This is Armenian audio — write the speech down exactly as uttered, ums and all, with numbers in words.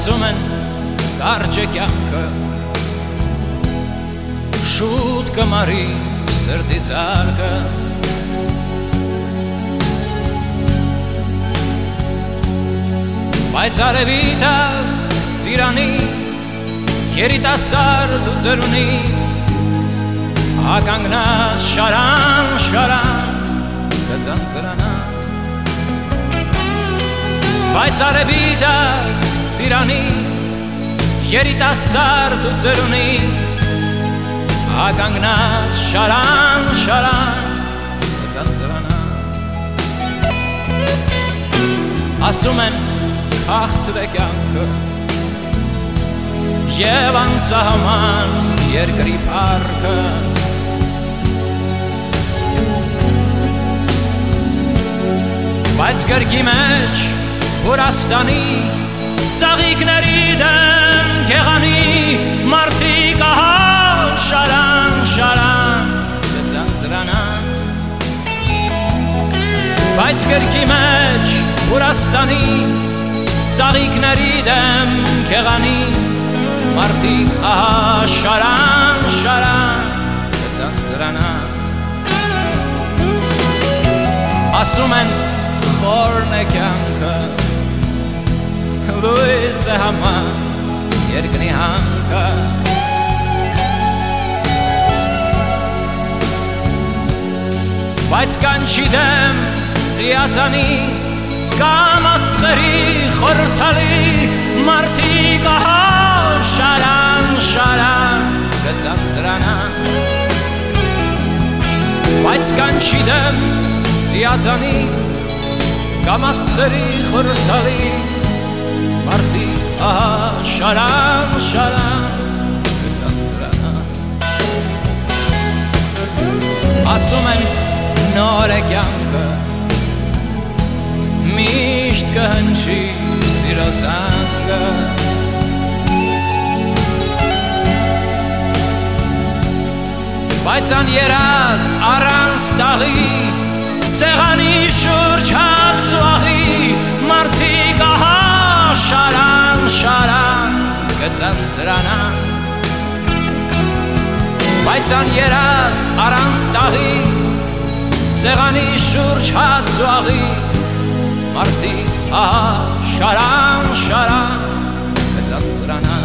Ասում են կարճ է կյանքը, շուտ կմարի սրտի զարկը, բայց արևի տակ ծիրանի երիտասարդ ու ծերունի ականգնած շարան շարան կծանծրանա, բայց արևի տակ ծիրանի երիտասարդ ու ծերունի ականգնած շարան շարան կծանծրանա, ասում են քաղցր է կյանքը և անսահման երկրի փառքը, բայց գրքի մեջ Հորաստանի ծաղիկների դեմ գեղանի մարդիկ ահա շարան շարան կծանծրանան, բայց գրքի մեջ Հորաստանի ծաղիկների դեմ գեղանի մարդիկ ահա շարան շարան կծանծրանան, ասում են խորն է կյանքը, լույս է համան երկնի հանքը, բայց կանչի դեմ ծիածանի կամ աստղերի խորհրդալի մարդիկ ահա շարան շարան կծանծրանան, բայց կանչի դեմ ծիածանի կամ աստղերի խորհրդալի մարդիկ ահա շարան շարան կծանծրանան, ասում են նոր է կյանքը, միշտ կհնչի սիրո զանգը, բայց աներազ առանց տաղի սեղանի շուրջ հաց ու աղի մարդիկ ահա շարան շարան կծանծրանան, բայց աներազ առանց տաղի սեղանի շուրջ հաց ու աղի մարդիկ ահա շարան շարան կծանծրանան,